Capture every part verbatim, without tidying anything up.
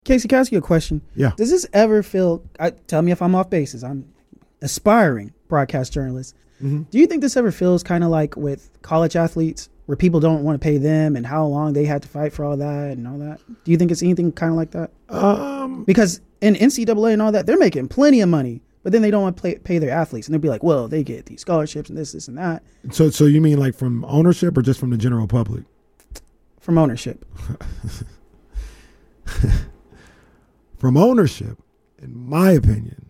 Casey, can I ask you a question? Yeah. Does this ever feel, I, tell me if I'm off basis, I'm aspiring broadcast journalist. Mm-hmm. Do you think this ever feels kind of like with college athletes where people don't want to pay them and how long they had to fight for all that and all that? Do you think it's anything kind of like that? Um, because in N C double A and all that, they're making plenty of money, but then they don't want to pay, pay their athletes. And they'll be like, well, they get these scholarships and this, this, and that. So, so you mean like from ownership or just from the general public? From ownership. From ownership, in my opinion,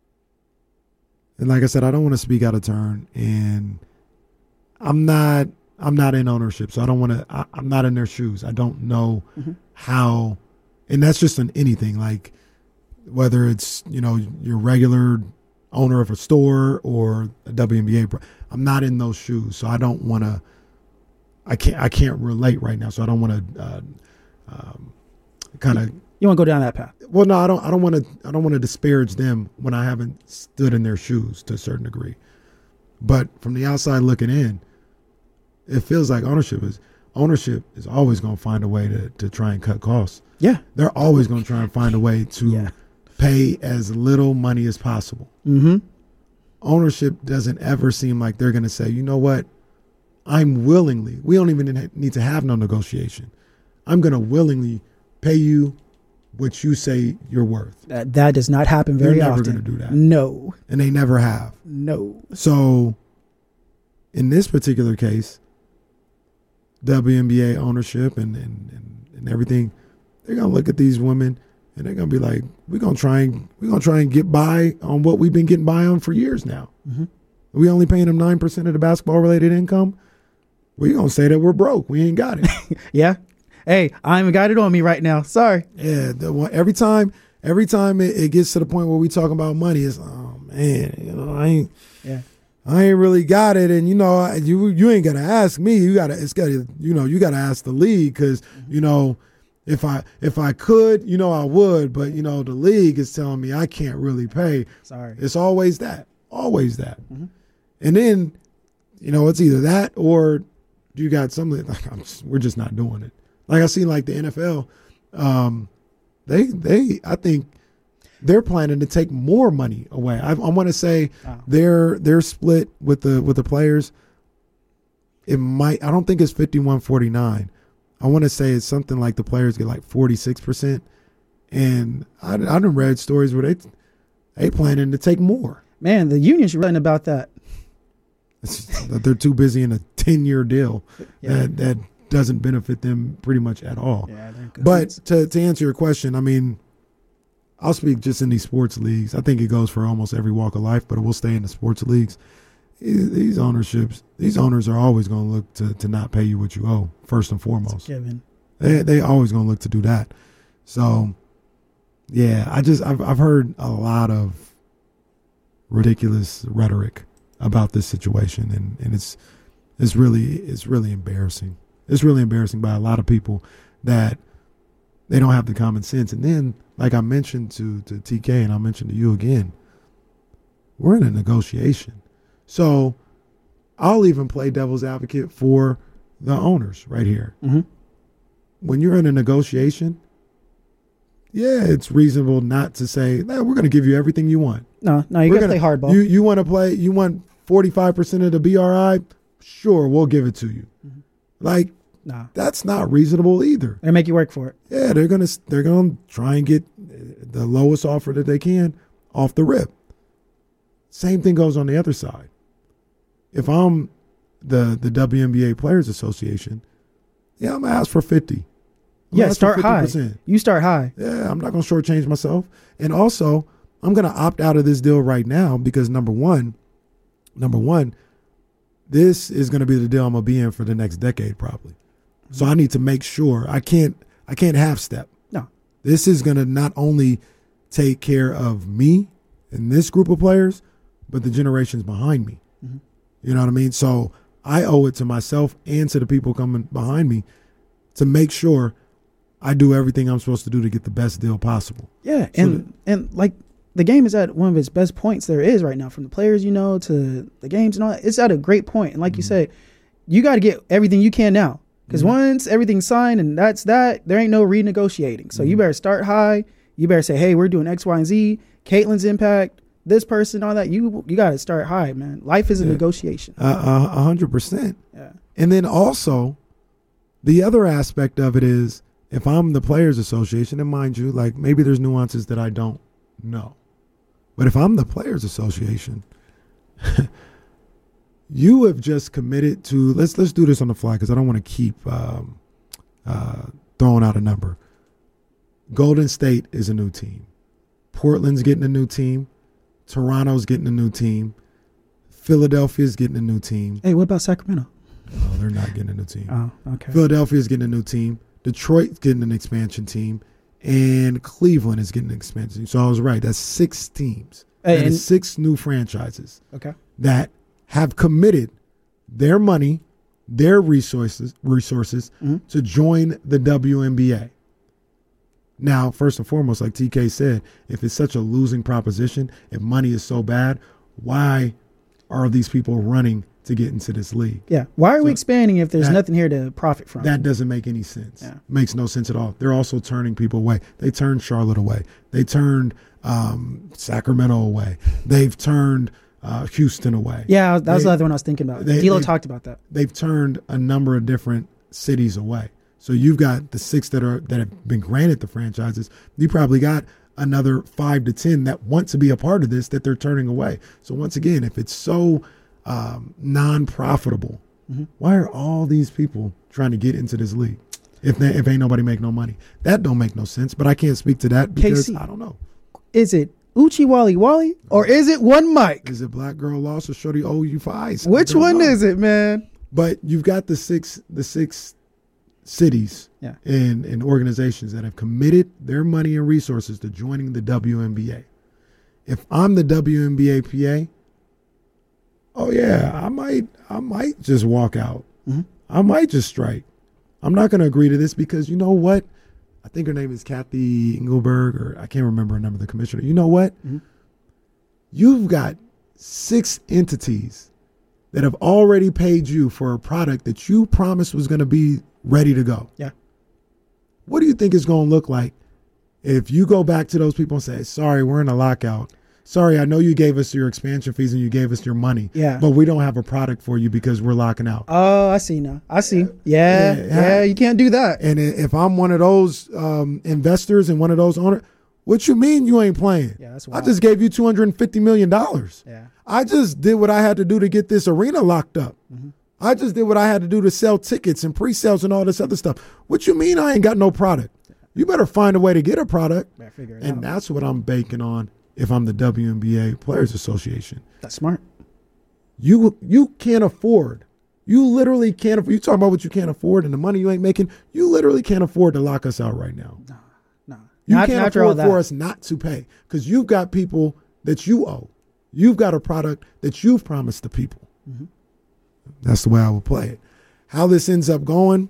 and like I said, I don't want to speak out of turn, and I'm not I'm not in ownership, so I don't want to. I'm not in their shoes. I don't know mm-hmm. how, and that's just in anything, like whether it's you know your regular owner of a store or a W N B A. I'm not in those shoes, so I don't want to. I can't I can't relate right now, so I don't want to uh, um, kind of. You want to go down that path? Well, no, I don't. I don't want to. I don't want to disparage them when I haven't stood in their shoes to a certain degree. But from the outside looking in, it feels like ownership is ownership is always going to find a way to to try and cut costs. Yeah, they're always going to try and find a way to yeah. pay as little money as possible. Mm-hmm. Ownership doesn't ever seem like they're going to say, you know what, I'm willingly. We don't even need to have no negotiation. I'm going to willingly pay you what you say you're worth. That, that does not happen very They're never often. going to do that. No. And they never have. No. So in this particular case, W N B A ownership and, and, and, and everything, they're going to look at these women and they're going to be like, we're going to try and we're going to try and get by on what we've been getting by on for years now. Mm-hmm. We only paying them nine percent of the basketball related income. We're going to say that we're broke. We ain't got it. Yeah. Hey, I ain't got it on me right now. Sorry. Yeah, the one, every time, every time it, it gets to the point where we talking about money, it's oh man, you know, I ain't, yeah, I ain't really got it, and you know, you you ain't gotta ask me. You gotta, it's gotta, you know, you gotta ask the league because mm-hmm. you know, if I if I could, you know, I would, but you know, the league is telling me I can't really pay. Sorry, it's always that, always that, mm-hmm. and then, you know, it's either that or you got something like I'm just, we're just not doing it. Like I see, like the N F L, um, they they I think they're planning to take more money away. I, I want to say wow. they're they're split with the with the players. It might I don't think it's fifty-one forty-nine. I want to say it's something like the players get like forty-six percent, and I I done read stories where they they planning to take more. Man, the union should write about that. It's, that they're too busy in a ten-year deal yeah. that that. doesn't benefit them pretty much at all. Yeah, but to, to answer your question, I mean, I'll speak just in these sports leagues. I think it goes for almost every walk of life, but it will stay in the sports leagues. These ownerships, these owners are always going to look to to not pay you what you owe, first and foremost. Given. They they always going to look to do that. So, yeah, I just I've I've heard a lot of ridiculous rhetoric about this situation, and, and it's it's really it's really embarrassing. It's really embarrassing by a lot of people that they don't have the common sense. And then, like I mentioned to, to T K, and I'll mention to you again, we're in a negotiation. So I'll even play devil's advocate for the owners right here. Mm-hmm. When you're in a negotiation, yeah, it's reasonable not to say, nah, we're going to give you everything you want. No, no, you got to play hardball. You, you want to play, you want forty-five percent of the B R I? Sure, we'll give it to you. Mm-hmm. Like, nah. That's not reasonable either. They make you work for it. Yeah, they're gonna they're gonna try and get the lowest offer that they can off the rip. Same thing goes on the other side. If I'm the the W N B A Players Association, yeah, I'm gonna ask for fifty. I'm yeah, start high. You start high. Yeah, I'm not gonna shortchange myself. And also, I'm gonna opt out of this deal right now because number one, number one. This is going to be the deal I'm going to be in for the next decade probably. Mm-hmm. So I need to make sure I can't I can't half step. No. This is going to not only take care of me and this group of players, but the generations behind me. Mm-hmm. You know what I mean? So I owe it to myself and to the people coming behind me to make sure I do everything I'm supposed to do to get the best deal possible. Yeah, so and that, and like the game is at one of its best points there is right now, from the players, you know, to the games and all that. It's at a great point. And like mm-hmm. you said, you got to get everything you can now. Because Mhm. once everything's signed and that's that, there ain't no renegotiating. So Mhm. you better start high. You better say, hey, we're doing X, Y, and Z. Caitlin's impact, this person, all that. You you got to start high, man. Life is a Yeah. negotiation. A uh, uh, hundred percent. Yeah. And then also, the other aspect of it is, if I'm the Players Association, and mind you, like maybe there's nuances that I don't know, but if I'm the Players Association, you have just committed to let's let's do this on the fly because I don't want to keep um, uh, throwing out a number. Golden State is a new team. Portland's getting a new team. Toronto's getting a new team. Philadelphia's getting a new team. Hey, what about Sacramento? Oh, they're not getting a new team. Oh, okay. Philadelphia's getting a new team. Detroit's getting an expansion team. And Cleveland is getting an expansion team. So I was right. That's six teams. Hey, That and- is six new franchises Okay. that have committed their money, their resources, resources Mhm. to join the W N B A. Now, first and foremost, like T K said, if it's such a losing proposition, if money is so bad, why are these people running to get into this league? Yeah. Why are So we expanding if there's that- nothing here to profit from? That doesn't make any sense. Yeah. Makes no sense at all. They're also turning people away. They turned Charlotte away. They turned um, Sacramento away. They've turned uh, Houston away. yeah, that was They- the other one I was thinking about. they- D'Lo they- talked about that. They've turned a number of different cities away. So you've got the six that are that have been granted the franchises. You probably got another five to ten that want to be a part of this that they're turning away. So once again, if it's so um, non-profitable, Mhm. why are all these people trying to get into this league? If they, if ain't nobody make no money, that don't make no sense. But I can't speak to that because K C. I don't know. Is it Uchi Wally Wally or is it one mic? Is it black girl lost or shorty owe you for ice? I Which don't one know. is it, man? But you've got the six the six cities Yeah. and, and organizations that have committed their money and resources to joining the W N B A. If I'm the W N B A P A, oh yeah, I might I might just walk out. Mhm. I might just strike. I'm not going to agree to this because you know what? I think her name is Kathy Engelberg, or I can't remember her name of the commissioner. You know what? Mhm. You've got six entities that have already paid you for a product that you promised was going to be ready to go. Yeah. What do you think it's going to look like if you go back to those people and say, sorry, we're in a lockout. Sorry, I know you gave us your expansion fees and you gave us your money, Yeah. but we don't have a product for you because we're locking out. Oh, I see now. I see. Yeah. Yeah. Yeah. You can't do that. And i- if I'm one of those um, investors and one of those owners, what you mean you ain't playing? Yeah, that's I wild. just gave you two hundred fifty million dollars. Yeah. I just did what I had to do to get this arena locked up. Mm-hmm. I just did what I had to do to sell tickets and pre-sales and all this other stuff. What you mean I ain't got no product? You better find a way to get a product. Better figure it And out. that's what I'm banking on if I'm the W N B A Players Association. That's smart. You you can't afford. You literally can't afford. You talking about what you can't afford and the money you ain't making. You literally can't afford to lock us out right now. No. You Not- can't not after all afford for that. us not to pay because you've got people that you owe. You've got a product that you've promised the people. Mm-hmm. That's the way I would play it. How this ends up going,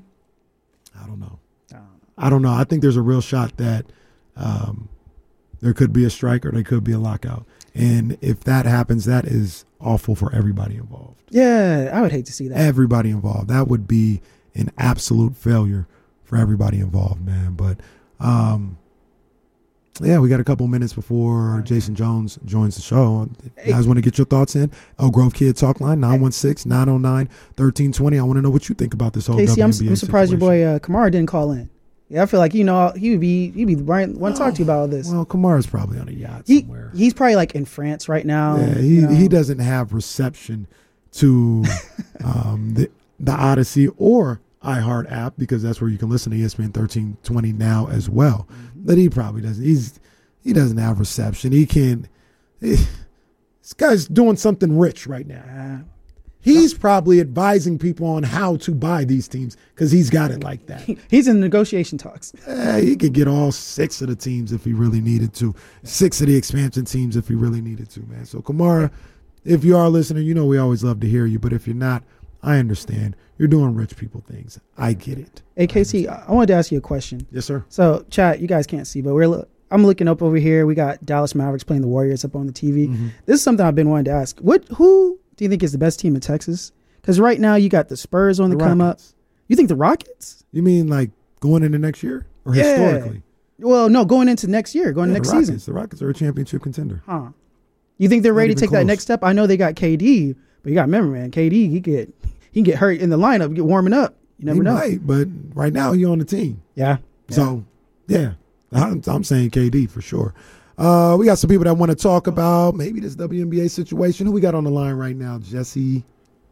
I don't know. I don't know. I don't know. I think there's a real shot that um, there could be a strike or there could be a lockout. And if that happens, that is awful for everybody involved. Yeah, I would hate to see that. Everybody involved. That would be an absolute failure for everybody involved, man. But um, yeah, we got a couple minutes before Jason Jones joins the show. If you guys want to get your thoughts in? Elk Grove Kid Talk Line, nine one six, nine oh nine, one three two zero. I want to know what you think about this whole Casey, I'm, W N B A I'm surprised situation. your boy uh, Kamara didn't call in. Yeah, I feel like, you know, he would be he'd be want to talk to you about all this. Well, Kamara's probably on a yacht he somewhere. he's probably like in France right now. Yeah, he, you know. he doesn't have reception to um, the the Odyssey or iHeart app because that's where you can listen to E S P N thirteen twenty now as well. Mm-hmm. But he probably doesn't. He's he doesn't have reception. He can. He, this guy's doing something rich right now. Uh, He's probably advising people on how to buy these teams because he's got it like that. he- he's in negotiation talks. Eh, he could get all six of the teams if he really needed to. Six of the expansion teams if he really needed to, man. So, Kamara, if you are listening, you know we always love to hear you. But if you're not, I understand. You're doing rich people things. I get it. Hey, K C, I, I wanted to ask you a question. Yes, sir. So, chat, you guys can't see, but we're lo- I'm looking up over here. We got Dallas Mavericks playing the Warriors up on the T V. Mhm. This is something I've been wanting to ask. What, who do you think is the best team in Texas? Because right now you got the Spurs on the, The come up. Rockets. You think the Rockets? You mean like going into next year or Yeah. historically? Well, no, going into next year, going Yeah, next the Rockets, season. The Rockets are a championship contender. Huh. You think they're Not ready to even take that close. next step? I know they got K D, but you got to remember, man, K D, he get he can get hurt in the lineup, get warming up. You never he know. might, but right now he's on the team. Yeah. yeah. So, yeah, I'm, I'm saying K D for sure. Uh, we got some people that want to talk about maybe this W N B A situation. Who we got on the line right now? Jesse.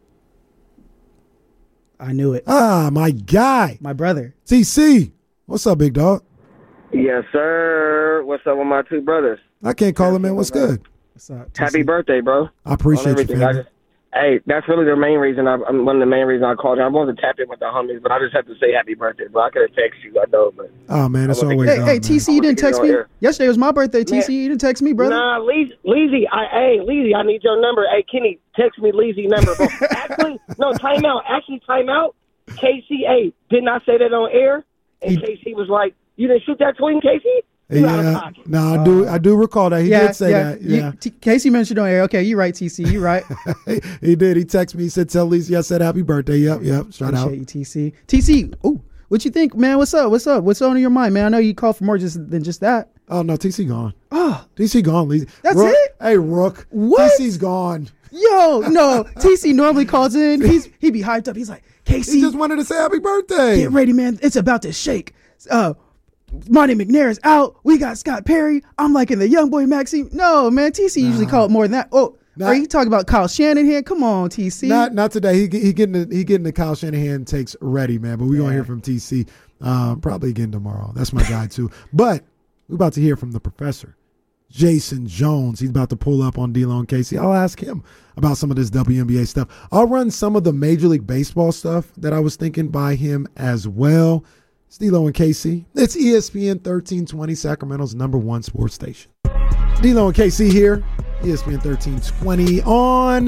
I knew it. Ah, my guy. My brother. T C. What's up, big dog? Yes, sir. What's up with my two brothers? I can't call him, man. What's good? What's up? Happy T C? birthday, bro. I appreciate On you, everything. I family. just, hey, that's really the main reason. I, I'm one of the main reasons I called you. I wanted to tap in with the homies, but I just have to say happy birthday, bro. I could have texted you, I know, but Oh, man, it's I wanna always think- Hey, up, hey, man. T C, you didn't I wanna text get me? it on air. Yesterday was my birthday, T C. Man. You didn't text me, brother. Nah, Leezy, Leezy, I, hey, Leezy, I need your number. Hey, Kenny, text me Leezy number, bro. Actually, no, time out. Actually, time out. K C A, didn't I say that on air? And K C was like, you didn't shoot that tweet, K C? You out of Yeah, pocket. no, I do. I do recall that he yeah, did say yeah. that. You- Yeah, T- Casey mentioned on air. Okay, you're right, T C. You're right. he did. He texted me. He said, "Tell Lisa I said happy birthday." Yep, yep. Shout out. Appreciate you, T C. T C, ooh, what you think, man? What's up? What's up? What's on your mind, man? I know you called for more just than just that. Oh no, T C gone. Oh, T C gone. Lisa. That's Rook, it? Hey, Rook. What? T C's gone. yo, no. T C normally calls in. He's he be hyped up. He's like, He Casey, just wanted to say happy birthday. get ready, man. It's about to shake. Uh, Monty McNair is out. We got Scott Perry. I'm like in the young boy Maxime. No, man. T C usually called more than that. Oh, Not- are you talking about Kyle Shanahan? Come on, T C. Not not today. He he getting the, he getting the Kyle Shanahan takes ready, man. But we are gonna hear from T C uh, probably again tomorrow. That's my guy too. But we're about to hear from the professor, Jason Jones. He's about to pull up on D-Lo and Casey. I'll ask him about some of this W N B A stuff. I'll run some of the Major League Baseball stuff that I was thinking by him as well. It's D-Lo and K C. It's E S P N thirteen twenty, Sacramento's number one sports station. D-Lo and K C here. E S P N thirteen twenty on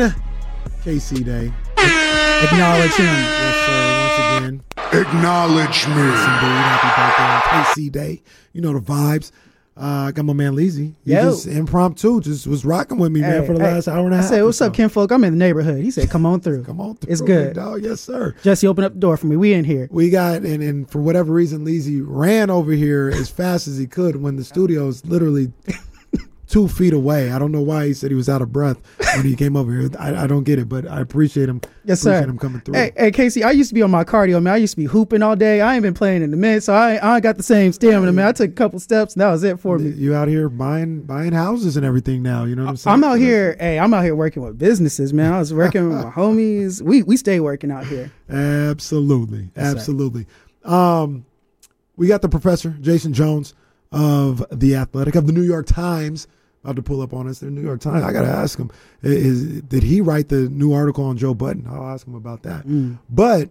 K C Day. Acknowledge him. Yes, sir. Once again, Acknowledge me. yes, indeed. Happy birthday on K C Day. You know the vibes. Uh, I got my man Leezy. He Yo. just impromptu, just was rocking with me, man, Hey, for the hey, last hour and a I half. said, or "What's up, so. Ken Folk? I'm in the neighborhood." He said, "Come on through." Come on through, It's big good. dog. Yes, sir. Jesse, open up the door for me. We in here. We got, and, and for whatever reason, Leezy ran over here as fast as he could when the studio is literally two feet away. I don't know why he said he was out of breath when he came over here. I, I don't get it, but I appreciate him. Yes, appreciate sir. him coming through. Hey, hey, Casey, I used to be on my cardio, man. I used to be hooping all day. I ain't been playing in a minute, so I, I ain't got the same stamina, man. I took a couple steps, and that was it for me. You out here buying buying houses and everything now. You know what I'm saying? I'm out here. Hey, I'm out here working with businesses, man. I was working with my homies. We we stay working out here. Absolutely, Yes, sir. absolutely. Um, we got the professor Jason Jones of the Athletic of the New York Times about to pull up on us. The New York Times. I gotta ask him: Is did he write the new article on Joe Budden? I'll ask him about that. Mm. But,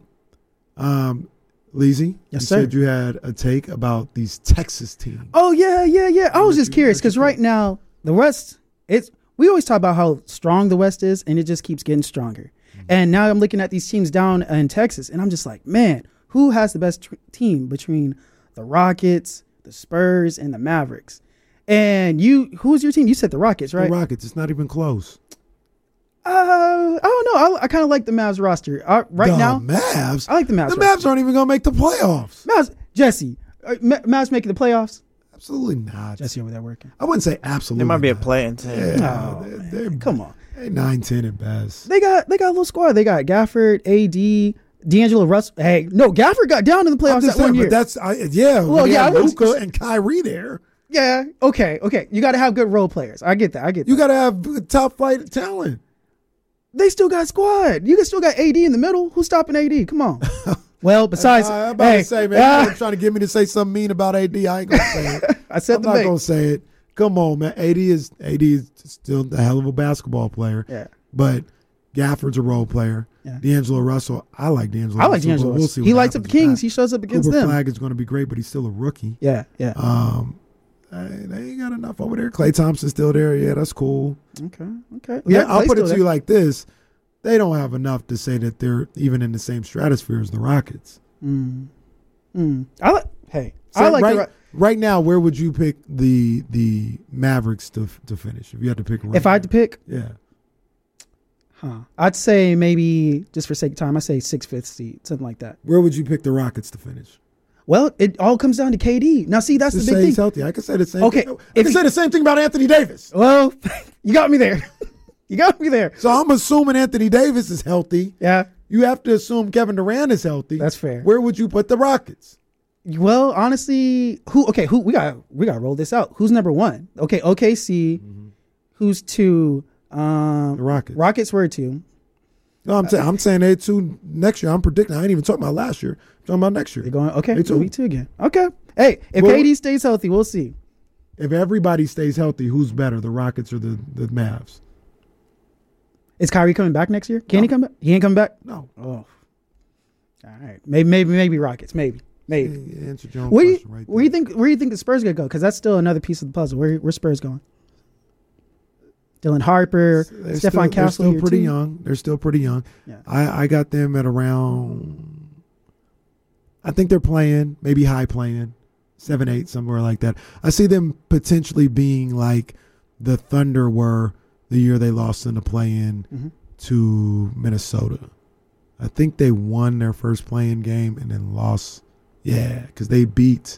um, Leezy, Yes, you sir. said you had a take about these Texas teams. Oh yeah, yeah, yeah. I was What just you- curious what you because right think? now the West, it's we always talk about how strong the West is, and it just keeps getting stronger. Mm-hmm. And now I'm looking at these teams down in Texas, and I'm just like, man, who has the best tr- team between the Rockets, the Spurs, and the Mavericks? And you, who's your team? You said the Rockets, right? The Rockets. It's not even close. Uh, I don't know. I, I kind of like the Mavs roster uh, right the now. Mavs. I like the Mavs. The roster. Mavs aren't even gonna make the playoffs. Mavs, Jesse, are Ma- Mavs making the playoffs? Absolutely not. Jesse over there working. I wouldn't say absolutely. There might be a not. play-in team. Yeah, Oh, they're, man. they're Come on. they're nine, ten at best. They got they got a little squad. They got Gafford, A D, D'Angelo Russell. Hey, no, Gafford got down in the I'm playoffs just that one saying, year. but that's I, yeah. Well, Well, yeah, yeah, I wouldn't- Luka and Kyrie there. yeah, okay, okay. You got to have good role players. I get that. I get that. You got to have top flight talent. They still got squad. You can still got A D in the middle. Who's stopping A D? Come on. Well, besides, I, I'm about hey, to say, man, ah, you're trying to get me to say something mean about A D. I ain't gonna say it. I said I'm the not bait. gonna say it. Come on, man. A D is A D is still a hell of a basketball player. Yeah. But Gafford's a role player. Yeah. D'Angelo Russell, I like D'Angelo. I like Russell, D'Angelo. but We'll Russell. see. What He lights up the happens with Kings. that. He shows up against Cooper them. Flag is going to be great, but he's still a rookie. Yeah, yeah. Um, uh, they ain't got enough over there. Klay Thompson's still there. Yeah, that's cool. okay, okay. Yeah, I'll Klay's put it still to you there. like this: they don't have enough to say that they're even in the same stratosphere as the Rockets. Mm. Mm. I like. Hey, So I like right, the. Ro- right now, where would you pick the the Mavericks to to finish if you had to pick? Right If I had to now? pick, yeah, Huh. I'd say maybe, just for sake of time, I say sixth, fifth seed, something like that. Where would you pick the Rockets to finish? Well, it all comes down to K D. Now, see, that's Just the big say thing. he's healthy. I can say the same Okay, thing. I if can he- say the same thing about Anthony Davis. Well, you got me there. You got me there. So I'm assuming Anthony Davis is healthy. Yeah, You have to assume Kevin Durant is healthy. that's fair. Where would you put the Rockets? Well, honestly, who? Okay, who? We got we got to roll this out. Who's number one? Okay, O K C. Mm-hmm. Who's two? Um, The Rockets. Rockets were two. No, I'm, saying I'm saying they two next year. I'm predicting. I ain't even talking about last year. I'm talking about next year. They're going. Okay, They two. so we two again. Okay. Hey, if Well- K D stays healthy, we'll see. If everybody stays healthy, who's better, the Rockets or the, the Mavs? Is Kyrie coming back next year? Can No. he come back? He ain't coming back. No. Oh, all right. Maybe, maybe, maybe Rockets. Maybe, maybe. You answered your own Where do you, question right where do you there. think? Where do you think the Spurs gonna go? Because that's still another piece of the puzzle. Where, where Spurs going? Dylan Harper, They're Stephon still, they're Castle. still here pretty too. young. They're still pretty young. Yeah. I, I got them at around, I think they're playing, maybe high playing, seven, eight, somewhere like that. I see them potentially being like the Thunder were the year they lost in the play-in Mhm. to Minnesota. I think they won their first play-in game and then lost. Yeah, because they beat,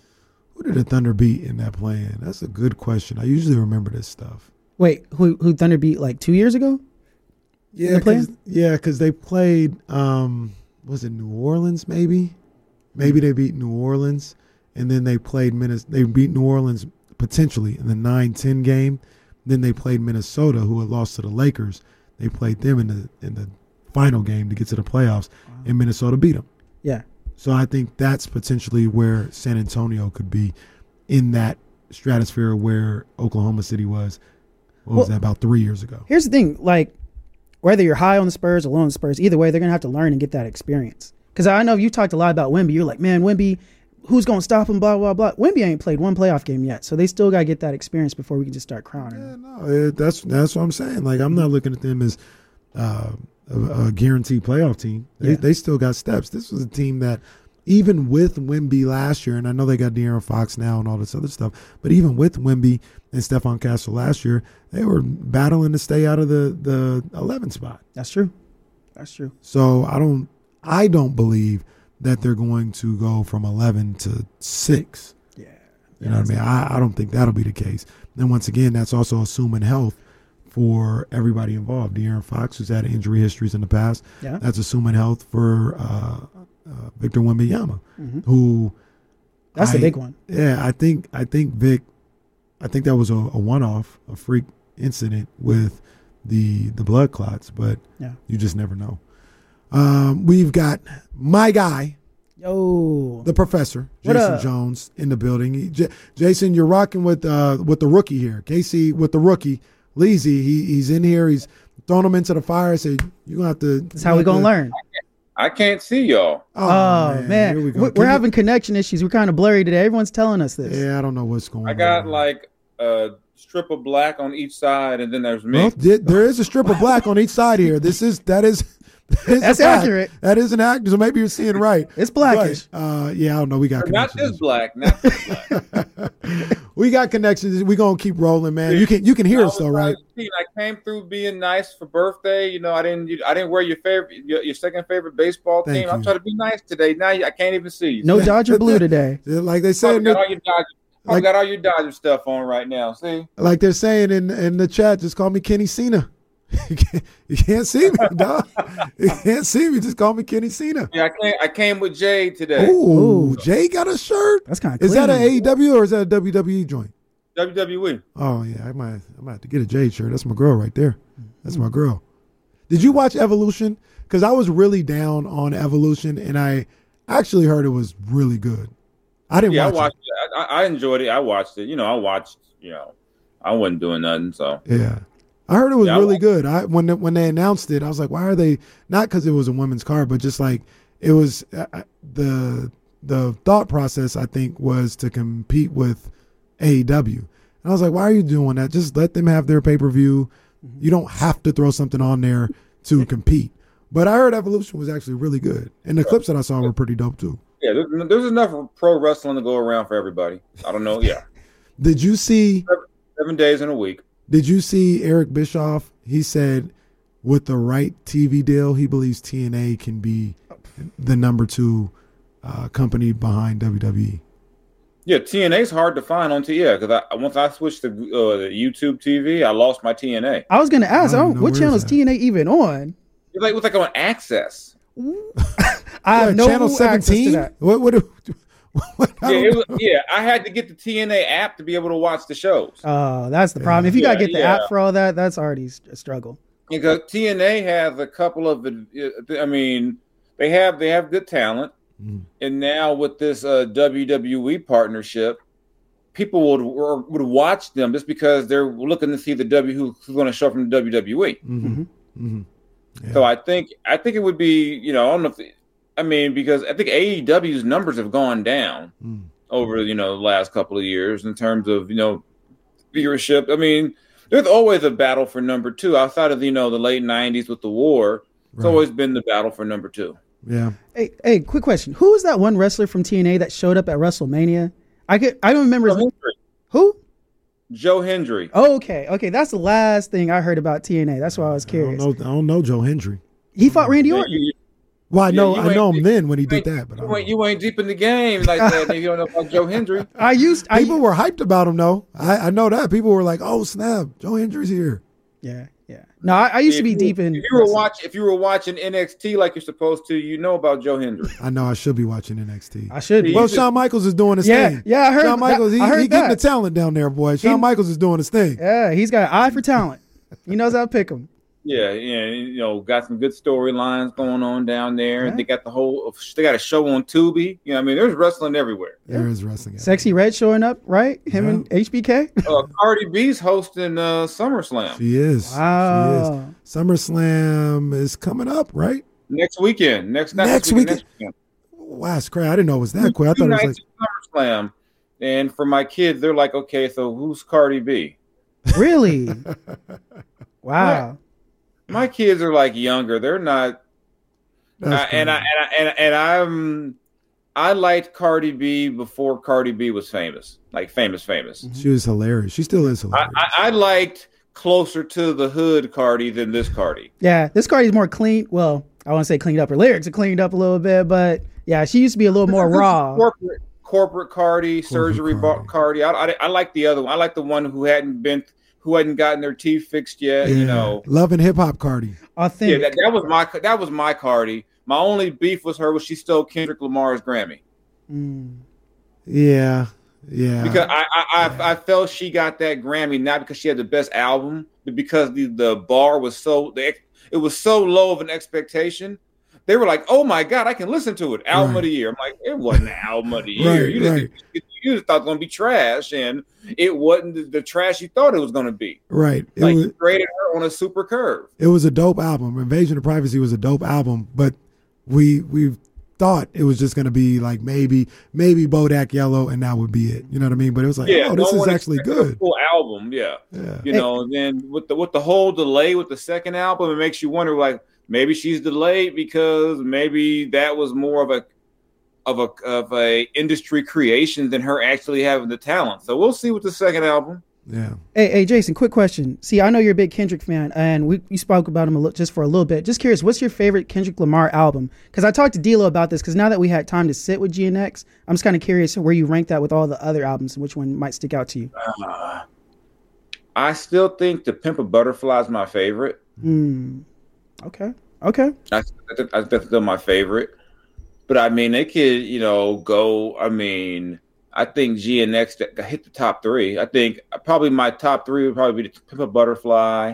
who did the Thunder beat in that play-in? That's a good question. I usually remember this stuff. Wait, who who Thunder beat like two years ago? Yeah, the play-in? 'cause- yeah, because they played. Um, was it New Orleans? Maybe, maybe they beat New Orleans, and then they played Minnesota. They beat New Orleans potentially in the nine ten game. Then they played Minnesota, who had lost to the Lakers. They played them in the in the final game to get to the playoffs, and Minnesota beat them. Yeah. So I think that's potentially where San Antonio could be in that stratosphere where Oklahoma City was. What was Well- that, about three years ago? Here's the thing, like whether you're high on the Spurs or low on the Spurs, either way, they're gonna have to learn and get that experience. Because I know you talked a lot about Wemby. You're like, man, Wemby, who's gonna stop him? Blah blah blah. Wemby ain't played one playoff game yet, so they still gotta get that experience before we can just start crowning Yeah, him. no, it, that's that's what I'm saying. Like, I'm not looking at them as uh, a, a guaranteed playoff team. They, Yeah. they still got steps. This was a team that, even with Wemby last year, and I know they got De'Aaron Fox now and all this other stuff, but even with Wemby and Stephon Castle last year, they were battling to stay out of the the eleven spot. That's true. That's true. So I don't I don't believe that they're going to go from eleven to six. Yeah. You know what I mean? I, I don't think that'll be the case. And once again, that's also assuming health for everybody involved. De'Aaron Fox, who's had injury histories in the past, Yeah. that's assuming health for uh, uh, Victor Wembanyama, Mhm. who That's the I- big one. Yeah, I think I think Vic, I think that was a, a one-off, a freak incident with the the blood clots, but Yeah. you just never know. Um, we've got my guy, Yo. the professor, What Jason up? Jones, in the building. He- J- Jason, you're rocking with uh, with the rookie here. Casey with the rookie. Leezy, he, he's in here. He's throwing him into the fire. I said, you're going to have to. That's how we gonna learn. I can't see y'all. Oh, man, Here we go. We're, Give we're me- having connection issues. We're kind of blurry today. Everyone's telling us this. Yeah, I don't know what's going on. I got like a strip of black on each side, and then there's me. Well, there there is a strip of black on each side here. This is that is, that is a That's fact. accurate. That is an act. So maybe you're seeing right. It's blackish. But, uh, yeah, I don't know. We got not connections. this black. Not this black. We got connections. We gonna keep rolling, man. You can you can hear I us was though, right? nineteen. I came through being nice for birthday. You know, I didn't. I didn't wear your favorite, your, your second favorite baseball Thank team. I'm you. trying to be nice today. Now I can't even see you. No Dodger blue today. Like they say, Probably in got the, all your Dodger. Probably Like- got all your Dodger stuff on right now. See, like they're saying in in the chat, just call me Kenny Cena. You can't, you can't see me, dog. You can't see me. Just call me Kenny Cena. yeah, I came. I came with Jade today. Ooh, Ooh. Jay got a shirt. That's kind of Is that an A E W or is that a W W E joint? W W E. Oh yeah, I might I might have to get a Jade shirt. That's my girl right there. That's my girl. Did you watch Evolution? Because I was really down on Evolution, and I actually heard it was really good. I didn't Yeah, I watch watched it. I, I enjoyed it. I watched it. You know, I watched. You know, I wasn't doing nothing. So it. Yeah, I heard it was Yeah, I really watched good. I when they, when they announced it, I was like, why are they not? Because it was a women's card, but just like it was uh, uh, the the thought process. I think was to compete with A E W. And I was like, why are you doing that? Just let them have their pay per view. You don't have to throw something on there to compete. But I heard Evolution was actually really good, and the clips that I saw were pretty dope too. yeah, there's, there's enough pro wrestling to go around for everybody. I don't know. Yeah, Did you see? seven days in a week. Did you see Eric Bischoff? He said with the right T V deal, he believes T N A can be the number two uh, company behind W W E. Yeah, T N A's hard to find on T V. Yeah, because I, once I switched to uh, the YouTube T V, I lost my T N A. I was going to ask, I don't oh, know, what where channel is is that? T N A even on? It's like, it's like on Access. I have Yeah, no channel access to seventeen. that. What? What? what I Yeah, don't it was, know. yeah, I had to get the T N A app to be able to watch the shows. Oh, that's the problem. If you got to Yeah, get the yeah. app for all that, that's already a struggle. Because T N A has a couple of, I mean, they have they have good talent, Mm. and now with this uh, W W E partnership, people would would watch them just because they're looking to see the W who, who's going to show up from the W W E. Mm-hmm. Mm-hmm. Yeah. So I think I think it would be, you know, I don't know if I mean because I think A E W's numbers have gone down Mm. over, you know, the last couple of years in terms of, you know, viewership. I mean, there's always a battle for number two outside of, you know, the late nineties with the war. It's Right. always been the battle for number two. Yeah. Hey, hey, quick question. Who was that one wrestler from T N A that showed up at WrestleMania? I could, I don't remember. Joe His, Hendry. who? Joe Hendry. Oh, okay, okay. That's the last thing I heard about T N A. That's why I was I don't curious. know. I don't know Joe Hendry. He fought Randy Yeah, Orton. you, Well, I Yeah, know. you I know ain't- him then when he you did ain't- that, but I you, don't ain't, know. you ain't deep in the game like that. If you don't know about Joe Hendry. I used. I, People were hyped about him though. I, I know that people were like, "Oh snap, Joe Hendry's here." yeah, yeah. No, I, I used to If be you- deep in. If you were wrestling. watch, if you were watching N X T like you're supposed to, you know about Joe Hendry. I know I should be watching N X T. I should. Be. He- Well, used to- Shawn Michaels is doing his Yeah, thing. yeah. I heard. Shawn Michaels, that, he, I heard he getting the that. talent down there, boy. Shawn He- Michaels is doing his thing. Yeah, he's got an eye for talent. He knows how to pick him. Yeah, yeah, you know, got some good storylines going on down there. Yeah. They got the whole, they got a show on Tubi. You know, I mean, there's wrestling everywhere. There is wrestling. Sexy Red showing up, right? Him Yeah. and H B K. Uh, Cardi B's hosting uh, SummerSlam She is. Wow. She is. SummerSlam is coming up, right? next weekend. Next not Next this weekend, weekend? Next weekend. Wow, that's crazy. I didn't know it was that quick. I Two thought it was like, nights of SummerSlam, and for my kids, they're like, okay, so who's Cardi B? Really? Wow. My kids are like younger. They're not. that's I, and I crazy. and I and, and I'm. I liked Cardi B before Cardi B was famous, like famous, famous. She was hilarious. She still is I, hilarious. I, I liked closer to the hood Cardi than this Cardi. Yeah, this Cardi's more clean. Well, I want to say cleaned up. Her lyrics are cleaned up a little bit, but yeah, she used to be a little more This is raw. Corporate, corporate Cardi, surgery Cardi. Cardi. Cardi. I, I, I like the other one. I like the one who hadn't been, who hadn't gotten their teeth fixed yet. You know, Love and hip hop Cardi. yeah, Authentic. that, that was my that was my Cardi. My only beef was her was she stole Kendrick Lamar's Grammy Mm. Yeah, yeah. because I I, I I felt she got that Grammy not because she had the best album, but because the the bar was so the it was so low of an expectation. They were like, "Oh my God, I can listen to it." Album Right. of the year. I'm like, it wasn't the album of the year. Right, you, just, right. you just thought it was going to be trash, and it wasn't the, the trash you thought it was going to be. right. It Like was you graded her on a super curve. it was a dope album. Invasion of Privacy was a dope album, but we we thought it was just gonna be like maybe maybe Bodak Yellow and that would be it. You know what I mean? But it was like, Yeah, oh, this no is one actually expected a good. full album, yeah. Yeah. You Hey. know, and then with the with the whole delay with the second album, it makes you wonder like maybe she's delayed because maybe that was more of a of a of a industry creation than her actually having the talent. So we'll see with the second album. Yeah. Hey, hey, Jason, quick question. See, I know you're a big Kendrick fan, and we, we spoke about him a li- just for a little bit. Just curious, what's your favorite Kendrick Lamar album? Because I talked to D'Lo about this, because now that we had time to sit with G N X, I'm just kind of curious where you rank that with all the other albums and which one might stick out to you. Uh, I still think the Pimp a Butterfly is my favorite. Hmm. Okay. Okay. I, I, that's still my favorite. But I mean, they could, you know, go. I mean, I think G N X that hit the top three. I think probably my top three would probably be the Pimp a Butterfly.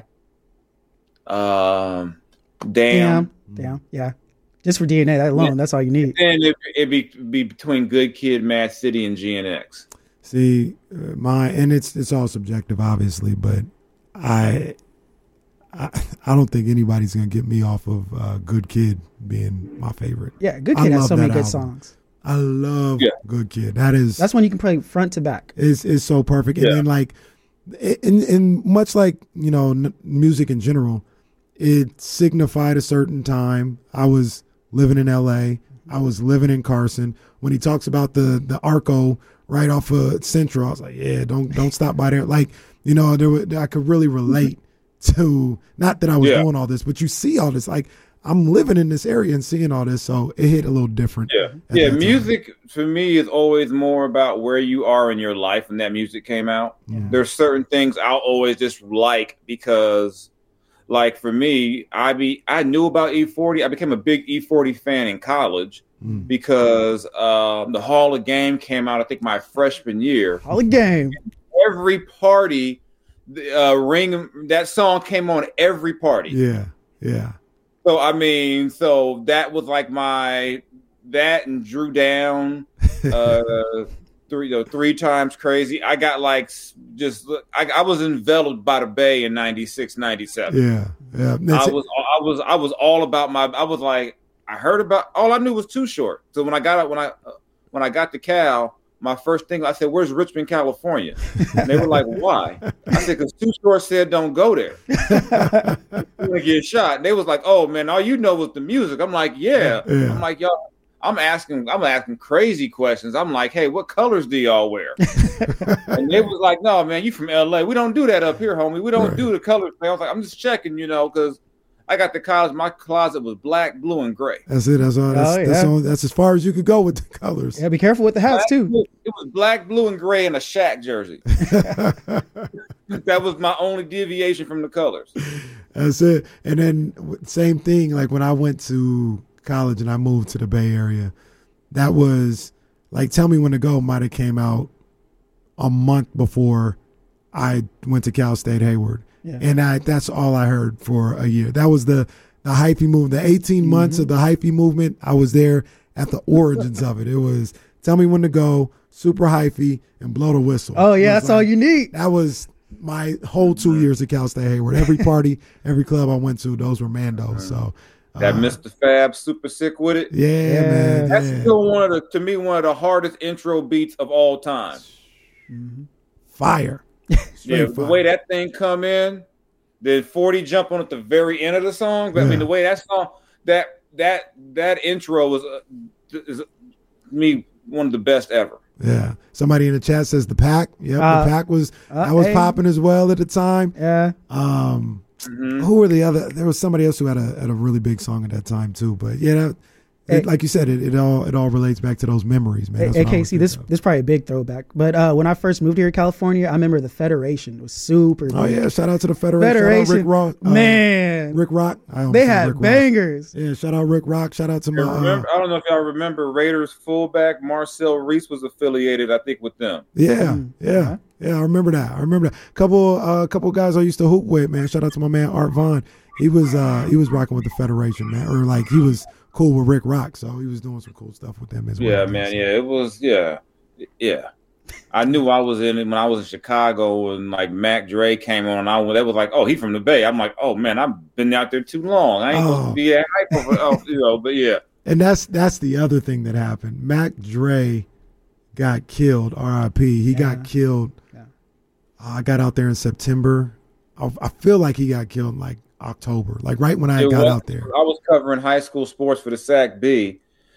Um, Damn. Damn. Damn. Yeah. Just for D N A that alone, Yeah. that's all you need. And it, it'd be, be between Good Kid, Mad City, and G N X. See, uh, my and it's it's all subjective, obviously, but I I, I don't think anybody's gonna get me off of uh, Good Kid being my favorite. Yeah. Good I Kid has love so many that good album. songs. I love Yeah. Good Kid. That is That's when you can play front to back. is is so perfect. And Yeah. then like, in in much like you know n- music in general, it signified a certain time. I was living in L A. I was living in Carson. When he talks about the the Arco right off of Central, I was like, yeah, don't don't stop by there. Like you know, there were, I could really relate to, not that I was Yeah. doing all this, but you see all this. Like, I'm living in this area and seeing all this, so it hit a little different. Yeah, at yeah. that time. Music for me is always more about where you are in your life when that music came out. Yeah. There's certain things I'll always just like because, like for me, I be I knew about E forty. I became a big E forty fan in college Mm. because um, the Hall of Game came out. I think my freshman year. All the game. Every party, the, uh, ring that song came on every party. Yeah, yeah. So I mean, so that was like my that and Drew Down, uh, three you know, three times crazy. I got like just I, I was enveloped by the Bay in ninety-six, ninety-seven. Yeah, yeah. I That's it. was I was I was all about my. I was like I heard about all I knew was Too Short. So when I got when I uh, when I got to Cal, my first thing I said, "Where's Richmond, California?" And they were like, "Why?" I said, "Because Too Short said don't go there. You're gonna get shot." And they was like, "Oh man, all you know was the music." I'm like, "Yeah." Yeah. I'm like, "Y'all." I'm asking, I'm asking crazy questions. I'm like, "Hey, what colors do y'all wear?" And they was like, "No, man, you from L A. We don't do that up here, homie. We don't Right. do the colors." I was like, "I'm just checking, you know, because I got the college. My closet was black, blue, and gray. That's it. That's all. That's, Oh, that's, yeah. all, that's as far as you could go with the colors. Yeah, be careful with the hats Black, too. blue- It was black, blue, and gray in a Shaq jersey. That was my only deviation from the colors. That's it. And then w- same thing. Like when I went to college and I moved to the Bay Area, that was like Tell Me When to Go might have came out a month before I went to Cal State Hayward. Yeah. And I, that's all I heard for a year. That was the, the hyphy movement, the eighteen months of the hyphy movement. I was there at the origins of it. It was Tell Me When to Go, Super Hyphy, and Blow the Whistle. Oh It yeah, was that's all like- you need. That was my whole two years at Cal State Hayward. Every party, every club I went to, those were Mandos. So That uh, Mister Fab, super sick with it. yeah, Yeah. man. That's yeah. still one of the, to me, one of the hardest intro beats of all time. Fire. Yeah, Straight the fire. way that thing come in, then forty jump on at the very end of the song. But I Yeah. mean, the way that song, that that that intro was uh, is me one of the best ever. Yeah. Somebody in the chat says the Pack. Yep, Uh, the Pack was uh, that was hey. popping as well at the time. Yeah. Um, Mhm. who were the other? There was somebody else who had a had a really big song at that time too. But yeah, that, Hey. it, like you said, it, it all it all relates back to those memories, man. That's Hey, what I K always C, think this of. this is probably a big throwback. But uh, when I first moved here to California, I remember the Federation was super big. Oh yeah, shout out to the Federation. Federation, Shout out Rick Rock. uh, man, Rick Rock. I almost they said had Rick Rock. bangers. Yeah, shout out Rick Rock. Shout out to my. Yeah, Uh, remember, I don't know if y'all remember Raiders fullback Marcel Reese was affiliated, I think, with them. yeah, Mm, yeah, yeah. I remember that. I remember that. Couple, uh, couple guys I used to hoop with, man. Shout out to my man Art Vaughn. He was, uh, he was rocking with the Federation, man, or like he was cool with Rick Rock, so he was doing some cool stuff with them as well. Yeah, man. Yeah, it was. Yeah, yeah. I knew I was in it when I was in Chicago, and like Mac Dre came on. And I they was like, "Oh, he from the Bay." I'm like, "Oh man, I've been out there too long. I ain't supposed Oh. to be that hype over, oh, you know." But yeah, And that's that's the other thing that happened. Mac Dre got killed. R I P. He Yeah. got killed. Yeah. Uh, I got out there in September. I, I feel like he got killed in like October, like right when I It got was- out there. I was covering high school sports for the S A C B,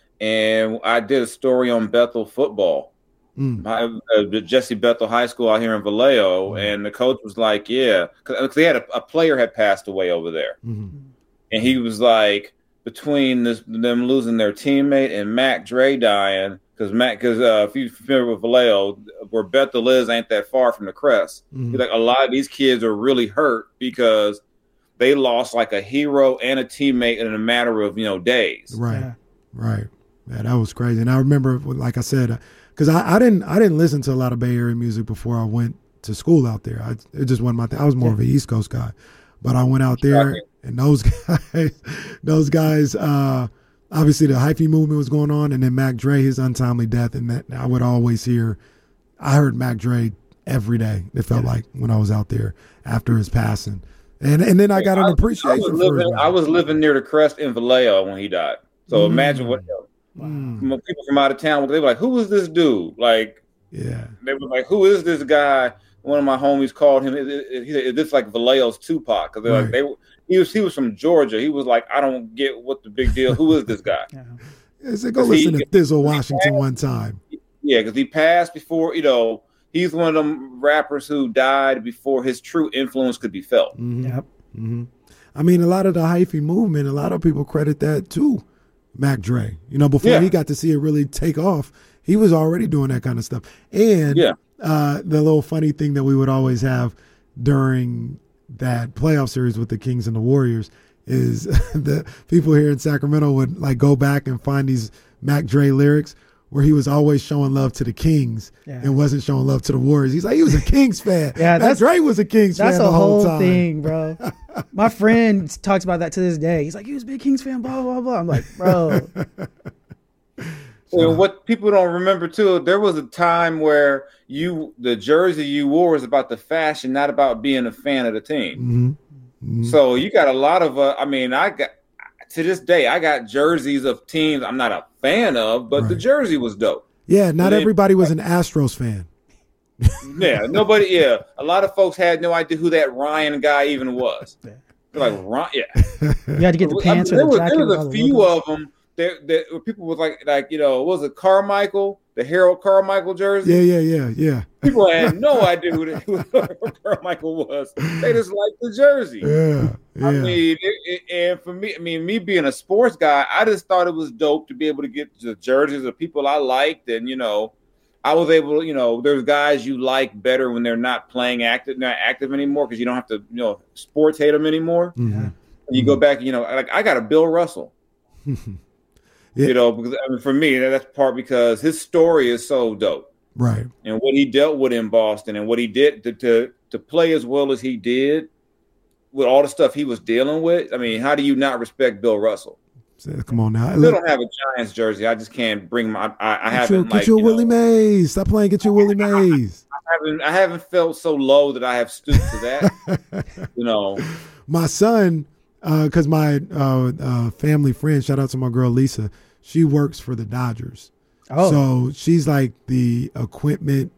and I did a story on Bethel football. Mm. My, uh, Jesse Bethel High School out here in Vallejo, Mm. and the coach was like, "Yeah," because they had a, a player had passed away over there, Mhm. and he was like, between this, them losing their teammate and Mac Dre dying, because Mac, because uh, if you're familiar with Vallejo, where Bethel is, ain't that far from the Crest. Mhm. He's like, a lot of these kids are really hurt because they lost like a hero and a teammate in a matter of you know days. Right, Yeah. right. Yeah, that was crazy. And I remember, like I said, because I, I didn't I didn't listen to a lot of Bay Area music before I went to school out there. I, it just wasn't my thing. I was more of an East Coast guy, but I went out there Shocking. and those guys, those guys. Uh, obviously, the hyphy movement was going on, and then Mac Dre, his untimely death, and that I would always hear. I heard Mac Dre every day. It felt like when I was out there after his passing, and and then I got an I appreciation was for living, it. I was living near the Crest in Vallejo when he died. So Mm. imagine what Mm, people from out of town, they were like, "Who is this dude?" Like yeah, they were like, "Who is this guy?" One of my homies called him. It, it, he said, "Is this like Vallejo's Tupac?" Because they're Right. like, they he was he was from Georgia. He was like, "I don't get what the big deal. Who is this guy?" Yeah. I said, go He- listen to Thizzle Washington one time. Yeah, because he passed before you know. He's one of them rappers who died before his true influence could be felt. Mhm. Yep. Mm-hmm. I mean, a lot of the hyphy movement, a lot of people credit that to Mac Dre. You know, before Yeah. he got to see it really take off, he was already doing that kind of stuff. And Yeah. uh, the little funny thing that we would always have during that playoff series with the Kings and the Warriors is the people here in Sacramento would like go back and find these Mac Dre lyrics where he was always showing love to the Kings Yeah. and wasn't showing love to the Warriors. He's like, he was a Kings fan. Yeah, Mac that's- Dre was a Kings That's fan a the whole whole time. thing, bro. My friend talks about that to this day. He's like, he was a big Kings fan, blah, blah, blah. I'm like, bro. And what people don't remember too, there was a time where you the jersey you wore was about the fashion, not about being a fan of the team. Mm-hmm. Mm-hmm. So you got a lot of, uh, I mean, I got to this day, I got jerseys of teams I'm not a fan of, but the Right. jersey was dope. Yeah, not then- everybody was an Astros fan. Yeah, nobody. Yeah, a lot of folks had no idea who that Ryan guy even was. Yeah. They're like, Ryan, yeah. You had to get the I mean, pants or there the was, jacket. there with was all a the few logos. of them that, that were people with like, like you know, what was it Carmichael, the Harold Carmichael jersey? Yeah, yeah, yeah, yeah. People had no idea who, the, who Harold Carmichael was. They just liked the jersey. Yeah, yeah. I mean, it, it, and for me, I mean, me being a sports guy, I just thought it was dope to be able to get the jerseys of people I liked, and you know, I was able to, you know, there's guys you like better when they're not playing active, not active anymore, because you don't have to, you know, sports hate them anymore. Mhm. And you go back, you know, like I got a Bill Russell, Yeah. you know, because I mean, for me, that's part because his story is so dope, Right. and what he dealt with in Boston, and what he did to to, to play as well as he did with all the stuff he was dealing with. I mean, how do you not respect Bill Russell? So, come on now. I still don't have a Giants jersey. I just can't bring my. I, I Get haven't you, like get you a you Willie know, Mays. Stop playing. Get you a Willie Mays. I haven't. I haven't felt so low that I have stooped to that. you know. My son, because my uh, uh, family friend, shout out to my girl Lisa, she works for the Dodgers. Oh, So she's like the equipment.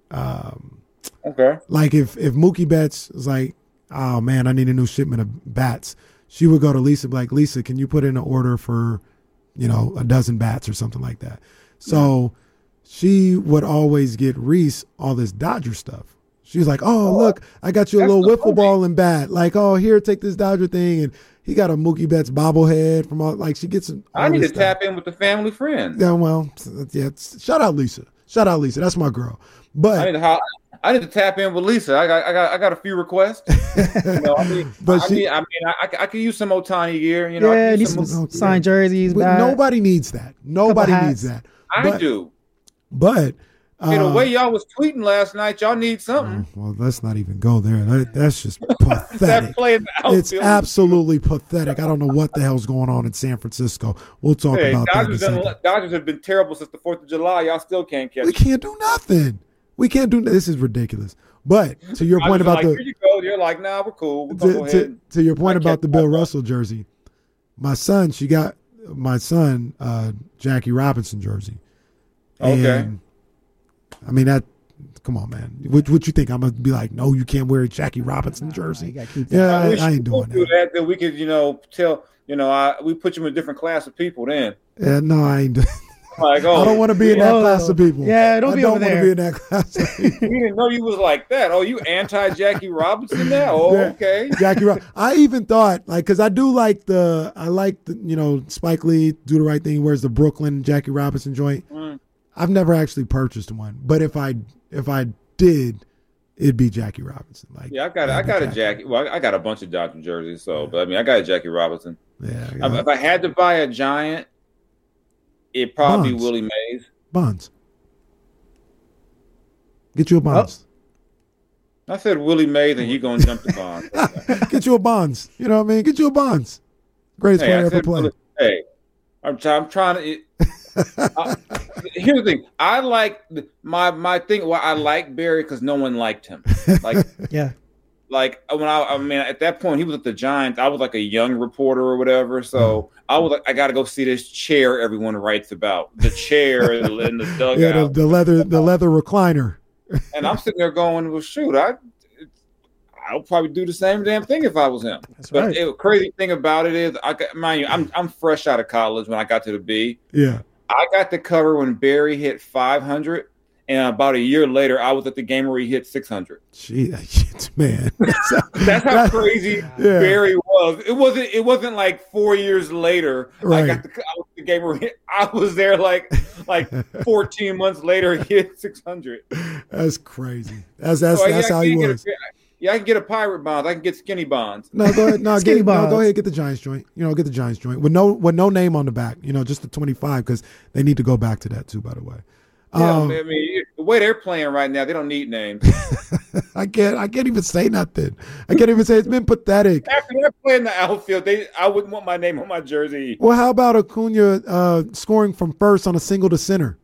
Um, Okay. like if if Mookie Betts was like, oh man, I need a new shipment of bats, she would go to Lisa, be like, Lisa, can you put in an order for, you know, a dozen bats or something like that. So she would always get Reese all this Dodger stuff. She was like, oh, look, I got you a That's little the wiffle ball and bat. Like, oh, here, take this Dodger thing. And he got a Mookie Betts bobblehead from all, like, she gets all I need to this stuff. tap in with the family friends. Yeah, well, yeah, shout out Lisa. Shout out Lisa. That's my girl. But I need to. ho- I need to tap in with Lisa. I got. I got. I got a few requests. you know, I mean, But I, she- mean, I mean, I, I, I could use some Otani gear. You know, I yeah, could need use some some, Okay. signed jerseys. but bat. nobody needs that. Nobody hats. needs that. I but, do. But Hey, the uh, way y'all was tweeting last night, y'all need something. well, let's not even go there. That, that's just That pathetic. play in the outfield. It's absolutely pathetic. I don't know what the hell's going on in San Francisco. We'll talk Hey, about that in a Dodgers, second. done, Dodgers have been terrible since the Fourth of July. Y'all still can't catch. We can't do nothing. We can't do. This is ridiculous. But to your I point was about like, the here you go. You're like, nah, we're cool. We're gonna to, go to, ahead. to your point I about can't the Bill pop up. Russell jersey, my son, she got my son uh, Jackie Robinson jersey. Okay. And, I mean that. Come on, man. What what you think? I'm gonna be like, no, you can't wear a Jackie Robinson You jersey. gotta keep that. Yeah, I, I, wish I you ain't doing could do that. that. Then we could, you know, tell. You know, I we put you in a different class of people. Then, Yeah, no, I ain't. like, oh, I don't want to be in that Oh, class of people. yeah, don't I be don't over want to there. be in that class of people. We didn't know you was like that. Oh, you anti Jackie Robinson now? Oh, Yeah. okay. Jackie Rob. I even thought like because I do like the I like the you know Spike Lee do the right thing. Where's the Brooklyn Jackie Robinson joint? Mm. I've never actually purchased one, but if I if I did, it'd be Jackie Robinson. Like Yeah, I got I that'd be got a Jackie. Jackie. Well, I got a bunch of Dodger jerseys. So, but I mean, I got a Jackie Robinson. Yeah, If- yeah. If I had to buy a Giant, it'd probably be Bonds. Willie Mays. Bonds. Get you a Bonds. I said Willie Mays, and you gonna jump the bond. Get you a Bonds. You know what I mean? Get you a Bonds. Greatest Hey, player I ever said, played. Willie- hey, I'm, try- I'm trying to. It, I, here's the thing. I like my my thing. Well, I like Barry because no one liked him. Like, Yeah. like when I, I mean, at that point, he was at the Giants. I was like a young reporter or whatever. So I was like, I got to go see this chair everyone writes about. The chair in the dugout. Yeah, the, the leather the leather recliner. And I'm sitting there going, well, shoot, I, I'll probably do the same damn thing if I was him. That's But right. the crazy thing about it is, I got, mind you, I'm I'm fresh out of college when I got to the B. Yeah. I got the cover when Barry hit five hundred, And about a year later, I was at the game where he hit six hundred. Gee, man, that's how, that's how crazy yeah. Barry was. It wasn't. It wasn't like four years later. Right. I got the, I was at the game where he, I was there like like fourteen months later. He hit six hundred. That's crazy. That's that's so, that's yeah, how he was. A, yeah, I can get a pirate bond. I can get skinny bonds. No, go ahead. No, Skinny get, bonds. no, go ahead. Get the Giants joint. You know, get the Giants joint with no with no name on the back. You know, just the twenty-five because they need to go back to that too. By the way. Yeah, Um, I mean, the way they're playing right now, they don't need names. I can't. I can't even say nothing. I can't even say it's been pathetic. After they're playing the outfield, they I wouldn't want my name on my jersey. Well, how about Acuna uh, scoring from first on a single to center?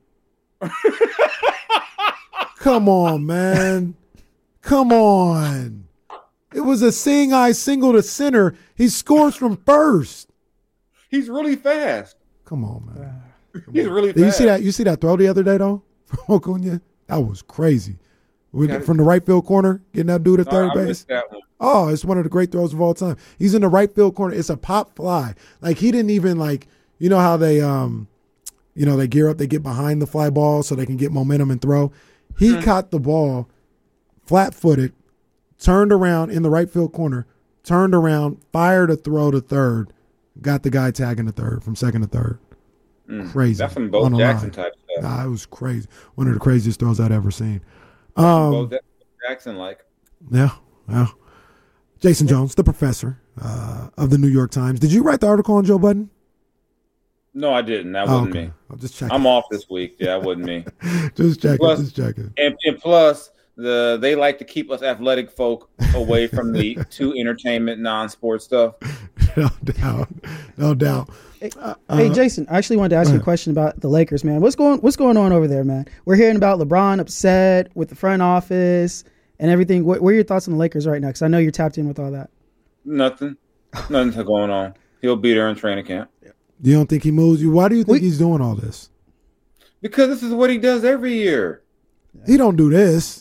Come on, man. Come on. It was a seeing eye single to center. He scores from first. He's really fast. Come on, man. Come He's on. really Did you fast. see that? You see that throw the other day though from Acuna? That was crazy. With, Got it. from the right field corner, getting that dude at No, third I base. missed that one. Oh, it's one of the great throws of all time. He's in the right field corner. It's a pop fly. Like he didn't even like, you know how they, um, you know, they gear up, they get behind the fly ball so they can get momentum and throw. He Mm-hmm. caught the ball flat footed, turned around in the right field corner, turned around, fired a throw to third, got the guy tagging the third from second to third. Mm. Crazy. That's some Bo On the Jackson line. type stuff. Nah, it was crazy. One of the craziest throws I'd ever seen. Bo Um, Jackson like. yeah, yeah. Jason Jones, the professor uh, of the New York Times. Did you write the article on Joe Budden? No, I didn't. That Oh, wasn't okay. me. I'm just checking. I'm off this week. Yeah, that wasn't me. just checking. Plus- just checking. And, and plus, the they like to keep us athletic folk away from the too entertainment, non-sports stuff. No doubt. No doubt. Hey, Uh, hey, Jason, I actually wanted to ask go you a ahead. question about the Lakers, man. What's going What's going on over there, man? We're hearing about LeBron upset with the front office and everything. What, what are your thoughts on the Lakers right now? Because I know you're tapped in with all that. Nothing. Nothing's going on. He'll be there in training camp. You don't think he moves you? Why do you think We- he's doing all this? Because this is what he does every year. He don't do this.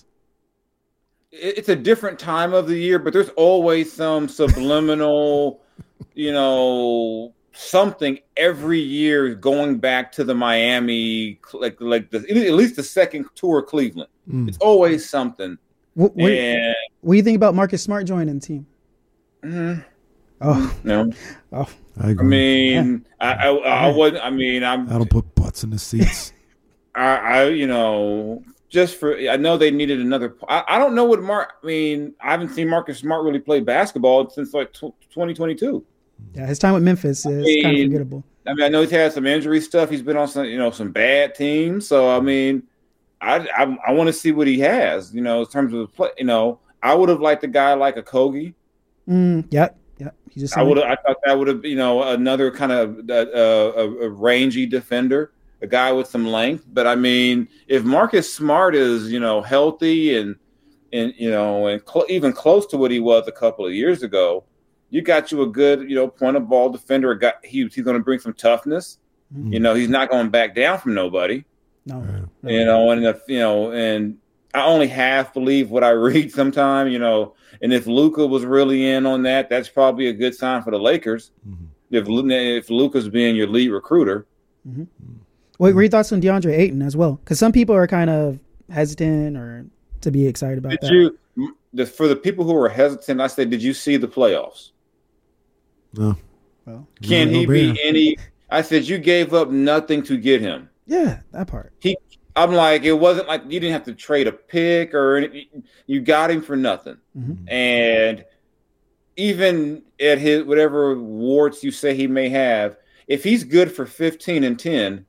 It- It's a different time of the year, but there's always some subliminal, you know, something every year going back to the Miami, like like the, at least the second tour of Cleveland. Mm. It's always something. What, what, And what do you think about Marcus Smart joining the team? mhm, Oh, no, oh, I I agree. mean, I, I, I wouldn't. I mean, I'm, I don't put butts in the seats. I, I, you know, just for. I know they needed another. I, I don't know what Mark. I mean, I haven't seen Marcus Smart really play basketball since like twenty twenty-two. yeah. His time with Memphis is mean- kind of forgettable. I mean, I know he's had some injury stuff. He's been on some, you know, some bad teams. So I mean, I I, I want to see what he has. You know, in terms of the play. You know, I would have liked a guy like a Kogi. Mm, yep, yep. He just I would. I thought that would have, you know, another kind of uh, a, a rangy defender, a guy with some length. But I mean, if Marcus Smart is, you know, healthy and and you know, and cl- even close to what he was a couple of years ago, you got you a good, you know, point of ball defender. A guy, he, he's going to bring some toughness. Mm, You know, he's not going back down from nobody. no, Yeah. You know, and if you know, and I only half believe what I read sometimes. You know, and if Luka was really in on that, that's probably a good sign for the Lakers. Mhm. If Lu- if Luka's being your lead recruiter, What, what are your thoughts on DeAndre Ayton as well? Because some people are kind of hesitant or to be excited about did that. you? The, for the people who are hesitant, I said, did you see the playoffs? No. Well, Can No he brainer. be any? I said you gave up nothing to get him. yeah, that part. He, I'm like, it wasn't like you didn't have to trade a pick or anything. You got him for nothing. Mhm. And even at his whatever warts you say he may have, if he's good for fifteen and ten,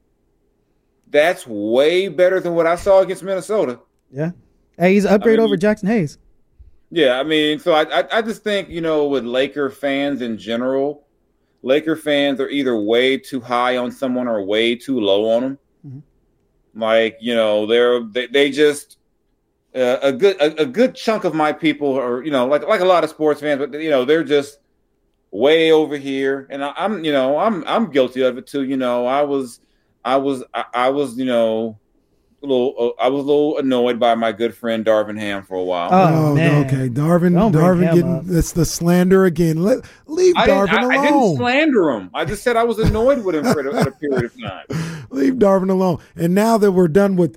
that's way better than what I saw against Minnesota. Yeah. Hey, he's an upgrade mean- over Jackson Hayes. Yeah, I mean, so I, I I just think, you know, with Laker fans in general, Laker fans are either way too high on someone or way too low on them. Mhm. Like, you know, they're they, they just uh, a good a, a good chunk of my people are, you know, like like a lot of sports fans, but you know, they're just way over here, and I, I'm you know I'm I'm guilty of it too. You know, I was I was I, I was you know. A little, uh, I was a little annoyed by my good friend Darvin Ham for a while. Oh, Oh, man. okay. Darvin, Don't bring Darvin him getting up. that's the slander again. Let leave I, didn't, Darvin I, I didn't alone. slander him. I just said I was annoyed with him for a, at a period of time. Leave Darvin alone. And now that we're done with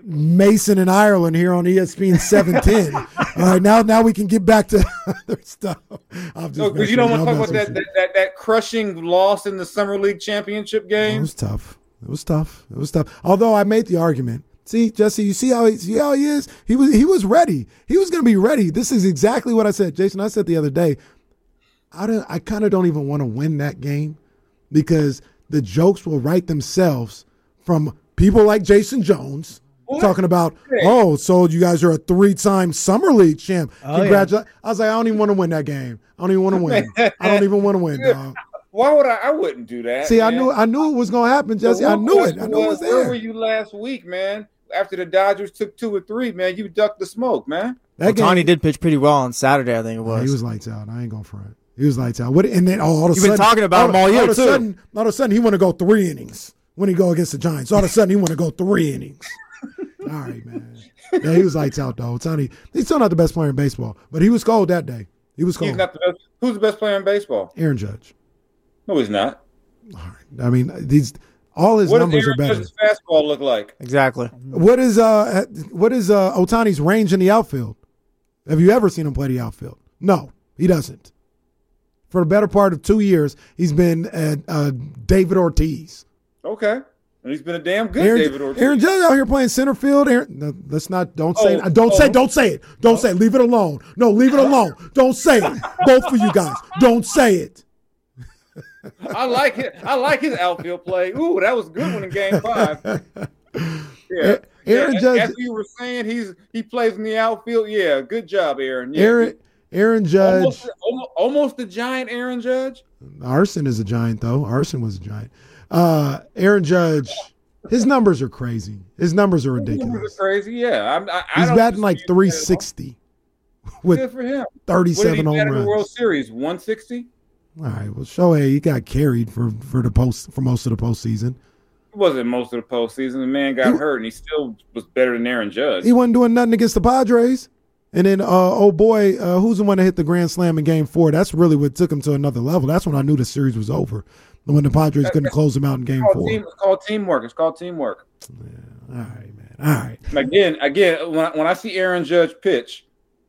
Mason and Ireland here on E S P N seven ten. All right, now now we can get back to other stuff. Because no, you don't want to talk about that, that, that, that crushing loss in the Summer League championship game? It was tough. It was tough. It was tough. Although I made the argument. See, Jesse, you see how he, see how he is? He was he was ready. He was going to be ready. This is exactly what I said. Jason, I said the other day, I don't, I kind of don't even want to win that game because the jokes will write themselves from people like Jason Jones what? talking about, oh, so you guys are a three-time Summer League champ. Oh, Congratulations. Yeah. I was like, I don't even want to win that game. I don't even want to win. I don't even want to win, dog. Why would I? I wouldn't do that. See, man. I knew I knew it was going to happen, Jesse. So I knew it. I knew it was there. Where were you last week, man? After the Dodgers took two or three, man, you ducked the smoke, man. That well, Tony did pitch pretty well on Saturday, I think it was. Yeah, he was lights out. I ain't going for it. He was lights out. What? And then oh, all of a You've sudden, been talking about all, him all year all of too. A sudden, all of a sudden, he want to go three innings when he go against the Giants. All of a sudden, he want to go three innings. All right, man. Yeah, he was lights out though. Tony, he's still not the best player in baseball, but he was cold that day. He was cold. He's not the best. Who's the best player in baseball? Aaron Judge. No, he's not. All right. I mean, these all his what numbers does are better. What does his fastball look like? Exactly. What is uh what is uh Ohtani's range in the outfield? Have you ever seen him play the outfield? No, he doesn't. For the better part of two years, he's been at uh, David Ortiz. Okay, and he's been a damn good Aaron, David Ortiz. Aaron Judge out here playing center field. Aaron, no, let's not. Don't say. Oh, don't oh. say. Don't say it. Don't oh. say it. Leave it alone. No, leave it alone. Don't say it. Both of you guys. Don't say it. I like it. I like his outfield play. Ooh, that was a good one in Game Five. Yeah, Aaron yeah, Judge. As you were saying, he's he plays in the outfield. Yeah, good job, Aaron. Yeah. Aaron Aaron Judge. Almost, almost, almost the giant Aaron Judge. Arson is a giant, though. Arson was a giant. Uh, Aaron Judge. His numbers are crazy. His numbers are ridiculous. His numbers are crazy. Yeah, I, I, he's I batting like three sixty. With good for him. thirty-seven home runs. In the World Series, one sixty. All right. Well, Shohei, he got carried for, for the post for most of the postseason. It wasn't most of the postseason. The man got he, hurt, and he still was better than Aaron Judge. He wasn't doing nothing against the Padres. And then, uh, oh boy, uh, who's the one that hit the grand slam in Game Four? That's really what took him to another level. That's when I knew the series was over. When the Padres couldn't close him out in Game it's Four. Team, it's called teamwork. It's called teamwork. Yeah. All right, man. All right. Again, again, when I, when I see Aaron Judge pitch,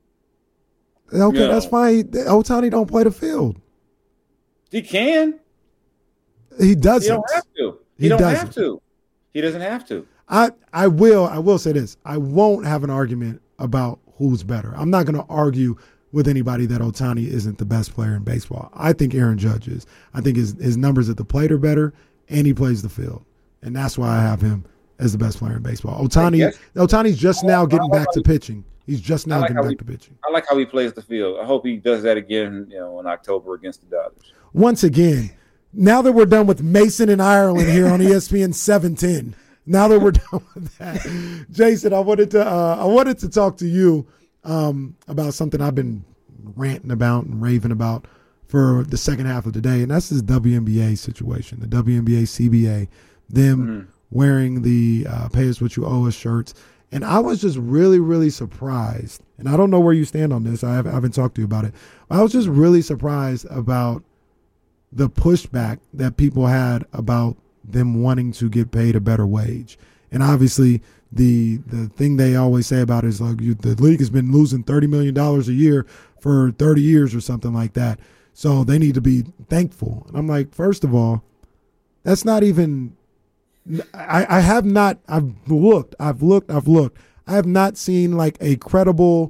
okay, you know, that's fine. Ohtani don't play the field. He can. He doesn't. He don't have to. He, he don't doesn't. have to. He doesn't have to. I, I will I will say this. I won't have an argument about who's better. I'm not going to argue with anybody that Ohtani isn't the best player in baseball. I think Aaron Judge is. I think his, his numbers at the plate are better, and he plays the field. And that's why I have him as the best player in baseball. Ohtani, Ohtani's just now getting back to pitching. He's just now like getting back he, to pitching. I like how he plays the field. I hope he does that again, you know, in October against the Dodgers. Once again, now that we're done with Mason and Ireland here on E S P N seven ten, now that we're done with that, Jason, I wanted to uh, I wanted to talk to you um, about something I've been ranting about and raving about for the second half of the day, and that's this W N B A situation, the W N B A C B A, them mm-hmm. wearing the uh, "Pay Us What You Owe Us" shirts. And I was just really, really surprised. And I don't know where you stand on this. I haven't, I haven't talked to you about it. I was just really surprised about the pushback that people had about them wanting to get paid a better wage. And obviously, the the thing they always say about it is like you, the league has been losing thirty million dollars a year for thirty years or something like that. So they need to be thankful. And I'm like, first of all, that's not even... I, I have not, I've looked, I've looked, I've looked. I have not seen like a credible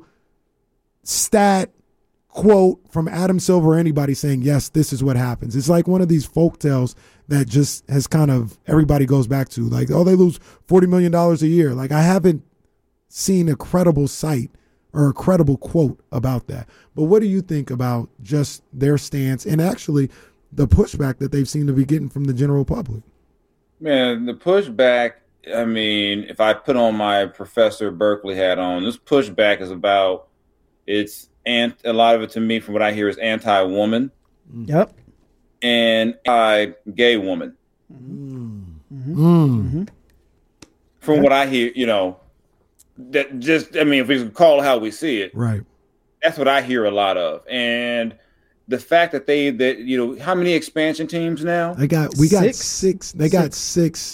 stat quote from Adam Silver or anybody saying, yes, this is what happens. It's like one of these folk tales that just has kind of, everybody goes back to like, oh, they lose forty million dollars a year. Like I haven't seen a credible site or a credible quote about that. But what do you think about just their stance and actually the pushback that they've seemed to be getting from the general public? Man, the pushback, I mean, if I put on my Professor Berkeley hat on, this pushback is about, it's, and a lot of it to me from what I hear is anti-woman. Yep. And anti-gay woman. Mm-hmm. Mm-hmm. From yep. what I hear, you know, that just, I mean, if we can call it how we see it. Right. That's what I hear a lot of. And the fact that they, that you know, how many expansion teams now? They got, we got six. six they got six.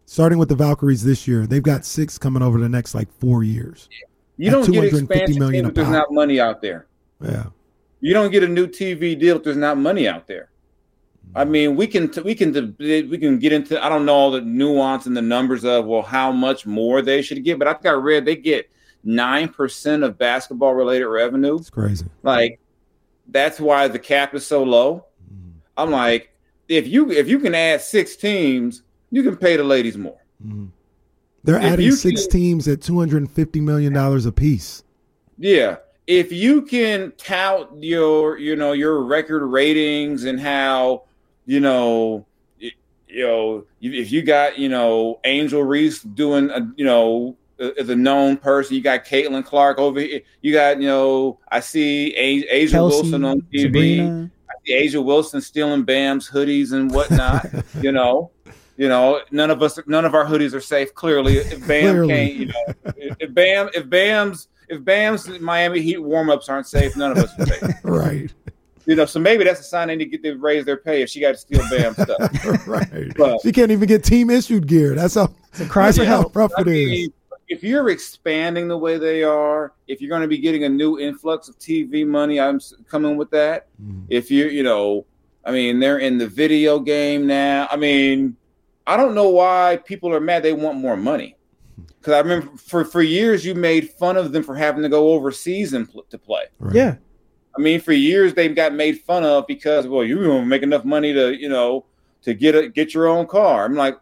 starting with the Valkyries this year, they've got six coming over the next like four years. You At don't get two hundred fifty expansion million if there's a not pop. money out there. Yeah. You don't get a new T V deal if there's not money out there. I mean, we can we can we can get into I don't know all the nuance and the numbers of well how much more they should get, but I think I read they get nine percent of basketball related revenue. It's crazy. Like that's why the cap is so low. Mm-hmm. I'm like, if you if you can add six teams, you can pay the ladies more. Mm-hmm. They're If adding you six can- teams at two hundred fifty million dollars apiece. Yeah. If you can tout your, you know, your record ratings and how, you know, y- you know, if you got, you know, Angel Reese doing, a, you know, as a known person, you got Caitlin Clark over here. You got, you know, I see A- Asia Kelsey, Wilson on T V. Sabrina. I see Asia Wilson stealing Bam's hoodies and whatnot. you know, you know, none of us, none of our hoodies are safe. Clearly, if Bam Clearly. can't, you know, if Bam, if Bam's. If Bam's Miami Heat warm-ups aren't safe, none of us are safe. Right. You know, so maybe that's a sign they need to get to raise their pay if she got to steal Bam stuff. Right. But- She can't even get team issued gear. That's how, It's a cry that's for how help. rough I it is. mean, if you're expanding the way they are, if you're going to be getting a new influx of T V money, I'm s- coming with that. Mhm. If you, you know, I mean, they're in the video game now. I mean, I don't know why people are mad. They want more money. Because I remember for, for years you made fun of them for having to go overseas and pl- to play. Right. Yeah. I mean, for years they've got made fun of because, well, you don't make enough money to, you know, to get a get your own car. I'm like,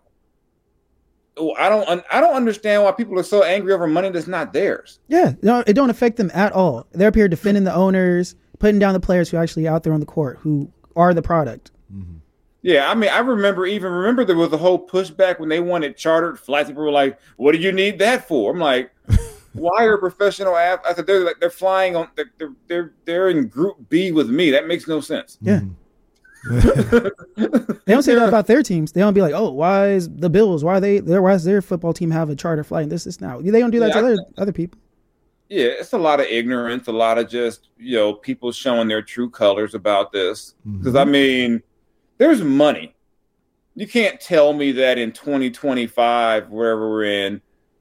oh, I don't, un- I don't understand why people are so angry over money that's not theirs. Yeah. No, it don't affect them at all. They're up here defending the owners, putting down the players who are actually out there on the court, who are the product. Mhm. Yeah, I mean, I remember even remember there was a whole pushback when they wanted chartered flights. People were like, "What do you need that for?" I'm like, "Why are professional athletes? I said they're like they're flying on they're they're they're, they're in Group B with me. That makes no sense." Yeah. Mhm. They don't say that about their teams. They don't be like, "Oh, why is the Bills? Why are they? Their why does their football team have a charter flight?" And this, this now. They don't do that Yeah, to I other other people. Yeah, it's a lot of ignorance, a lot of just, you know, people showing their true colors about this. Because, I mean, there's money. You can't tell me that in twenty twenty-five, wherever we're in,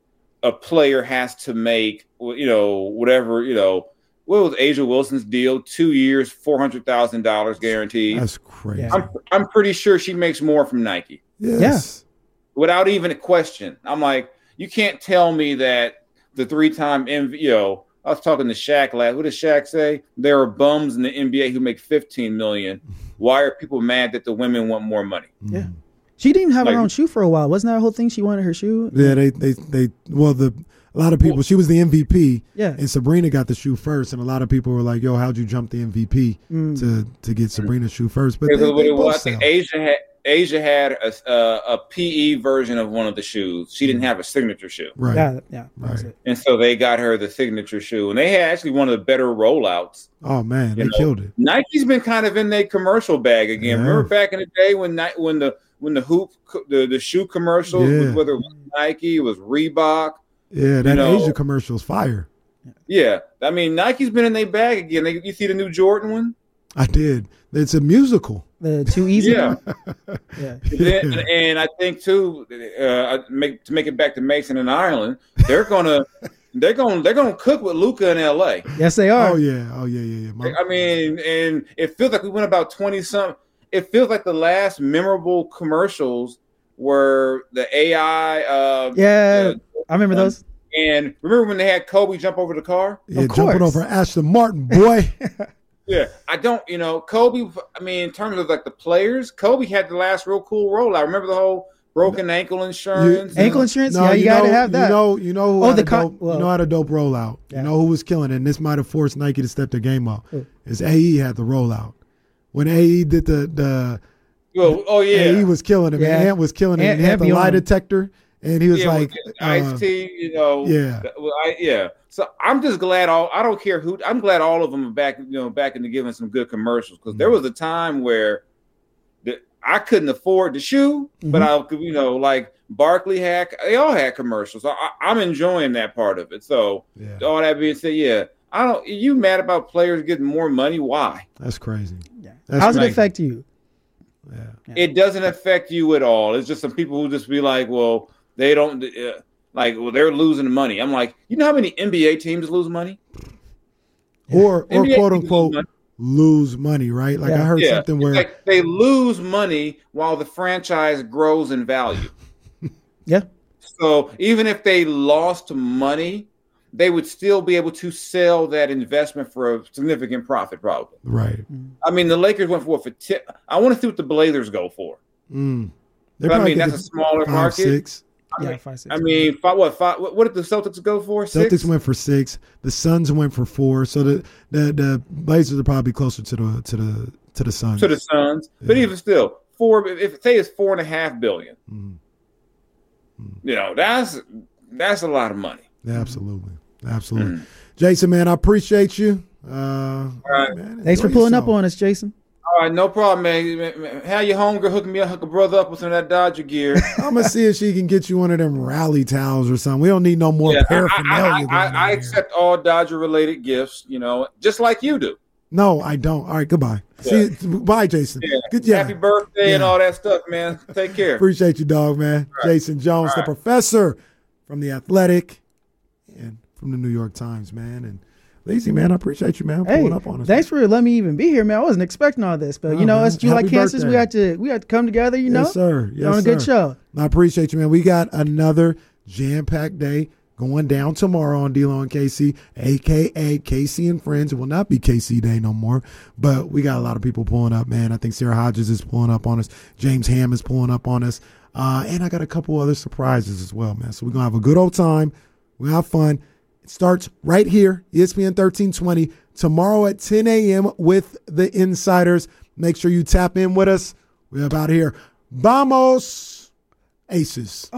a player has to make, you know, whatever, you know, what was Asia Wilson's deal? Two years, four hundred thousand dollars guaranteed. That's crazy. Yeah. I'm, I'm pretty sure she makes more from Nike Yes. without even a question. I'm like, you can't tell me that the three-time M V P, you know, I was talking to Shaq last. What did Shaq say? There are bums in the N B A who make fifteen million dollars. Why are people mad that the women want more money? Yeah. She didn't even have Like- her own shoe for a while. Wasn't that a whole thing? She wanted her shoe. Yeah, they, they, they, well, the, a lot of people, she was the M V P. Yeah. And Sabrina got the shoe first. And a lot of people were like, yo, how'd you jump the M V P Mm. to, to get Sabrina's shoe first? But Because they, what they it was, both I think sell. Asia had Asia had a, a, a P E version of one of the shoes. She didn't have a signature shoe, Right. Yeah, yeah, that was Right. it. and so they got her the signature shoe, and they had actually one of the better rollouts. Oh, man, You they know, killed it. Nike's been kind of in their commercial bag again. Yeah. Remember back in the day when Ni- when the when the hoop co- the, the shoe commercials, Yeah. was, whether it was Nike, it was Reebok. Yeah, that know- Asia commercial's fire. Yeah, I mean Nike's been in their bag again. They, you see the new Jordan one? I did. It's a musical. The too easy. Yeah. one? Yeah. Then, and I think too, uh, make, to make it back to Mason and Ireland, they're gonna they're gonna they're gonna cook with Luca in L A. Yes, they are. Oh, yeah. Oh, yeah, yeah, yeah. My- I mean, and it feels like we went about twenty some. It feels like the last memorable commercials were the A I. Uh, Yeah, uh, I remember those. and remember when they had Kobe jump over the car? yeah, of jumping course. over Ashton Martin, boy. Yeah, I don't, you know, Kobe. I mean, in terms of like the players, Kobe had the last real cool rollout. Remember the whole broken ankle insurance? Ankle insurance. No, yeah, you, gotta know, have that. You know, you know who Oh, had the a con- dope, well- you know how to dope rollout. Yeah. You know who was killing it, and this might have forced Nike to step their game up. Who? Is A E had the rollout. When A E did the the Well, oh yeah, A E was killing him. Yeah. And Ant was killing him. Ant- and he had Ant the be lie on him. detector, and he was yeah, like, with uh, Ice T, you know, yeah. Well, I, yeah. So I'm just glad all. I don't care who. I'm glad all of them are back. You know, back into giving some good commercials because there was a time where the, I couldn't afford the shoe, but I could, you know, like Barkley had. They all had commercials. So I, I'm enjoying that part of it. So yeah, all that being said, yeah, I don't. You mad about players getting more money? Why? that's crazy. Yeah. That's How does it right. affect you? Yeah. Yeah. It doesn't affect you at all. It's just some people who just be like, well, They don't uh, like. Well, they're losing money. I'm like, you know how many N B A teams lose money? Or or N B A quote teams unquote lose money. lose money, right? Like Yeah. I heard Yeah, something where like they lose money while the franchise grows in value. Yeah. So even if they lost money, they would still be able to sell that investment for a significant profit, probably. right. I mean, the Lakers went for what for ten. I want to see what the Blazers go for. Mm. They But I probably mean, could that's a get smaller five, market. Six. I Yeah, mean, five, six. I mean, five, what five? What, what did the Celtics go for? Six. Celtics went for six. The Suns went for four. So the the, the Blazers are probably closer to the to the to the Suns. to the Suns, but Yeah. even still, four. If say it's four and a half billion, Mhm. you know, that's that's a lot of money. Yeah, absolutely, absolutely. Mm. Jason, man, I appreciate you. Uh, right. man, Thanks for enjoy pulling up yourself. on us, Jason. All right, no problem, man. Man, man, Have your homegirl hook me up, hook a brother up with some of that Dodger gear. I'm gonna see if she can get you one of them rally towels or something. We don't need no more Yeah, I, paraphernalia. I, going I, on I here. accept all Dodger related gifts, you know, just like you do. No, I don't. All right, goodbye. Yeah. See, bye, Jason. Yeah. Good, yeah. Happy birthday and Yeah. all that stuff, man. Take care. Appreciate you, dog, man. right. Jason Jones, All the right. professor from the Athletic and from the New York Times, man. And Lazy, man, I appreciate you, man, Hey, pulling up on us. thanks for letting me even be here, man. I wasn't expecting all this, but No, you know, man. us July Happy cancers, we birthday. had to we had to come together. You know, Yes, sir. Yes, on a good sir. show. I appreciate you, man. We got another jam-packed day going down tomorrow on D-Lo and K C, a k a. K C and Friends. It will not be K C Day no more, but we got a lot of people pulling up, man. I think Sarah Hodges is pulling up on us. James Ham is pulling up on us. Uh, and I got a couple other surprises as well, man. So we're going to have a good old time. We're going to have fun. It starts right here, E S P N thirteen twenty, tomorrow at ten a.m. with the Insiders. Make sure you tap in with us. We're about here. Vamos, Aces.